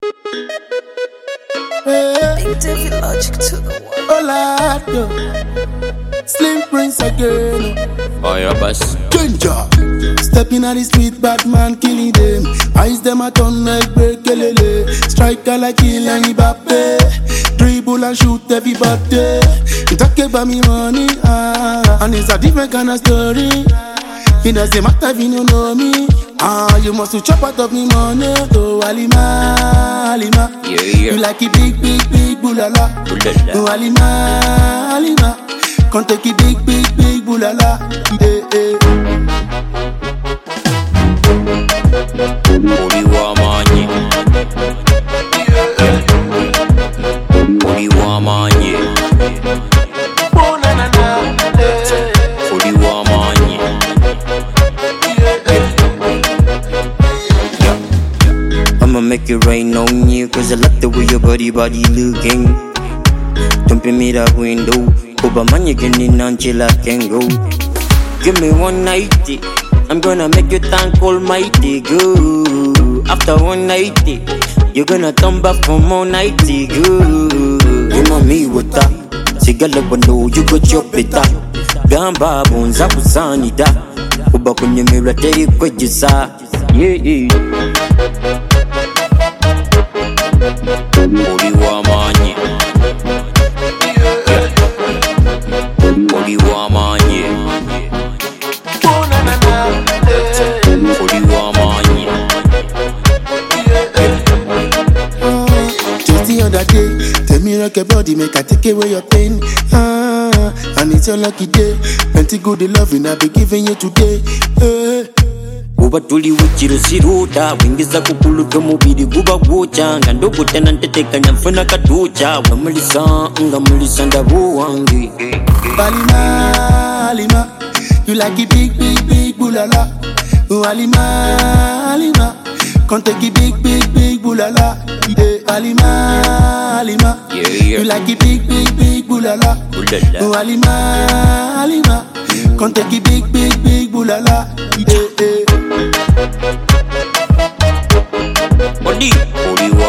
Big David Logic to the world. Olato, Slim Prince again. Oh, yeah, boss. Danger. Stepping on the street, bad man killing them. Eyes them a turn like break kelele. Striker like Kylian Mbappe. Dribble and shoot everybody. You talk about me money, and it's a different kind of story. It doesn't matter if you know me. You must to chop out of me money. Oh, Alima, Alima. Yeah, yeah. You like it big, big, big, bulala. Bulala. Oh, Alima, Alima. Can't take it big, big, big, bulala. Holy woman, holy woman, Oh, na, na, na. holy woman, I'ma make it rain on you, cause I like the way your body looking. Jumping me that window, Oba man, you can in until I can go. Give me 190, I'm gonna make you thank Almighty. Go after 190, you're gonna turn back for more 90. Go, you know me with that. Sigala wano, you got your pita. Gamba bonza kusanida. Oba kunye mira teri kwejisa. Yeah. Holy woman, holy woman, Oh, na, na, na. holy woman, Just the other day, tell me rock your body, make I take away your pain. And it's your lucky day. Plenty good loving I be giving you today. Uba tuli wichiro siruta wingiza kukuluka mubiri guba gucha ngandogo tena nteteka nyamfuna katucha ngamulisa ndabu wangi Alima, Alima. You like it big, big, big, bulala. Oh, Alima, Alima. Can't take it big, big, big, bulala. Alima, Alima. Yeah. You like it big, big, big, bulala. Bulala. Oh, Alima, Alima. Can't take it big, big, big, bulala. Holy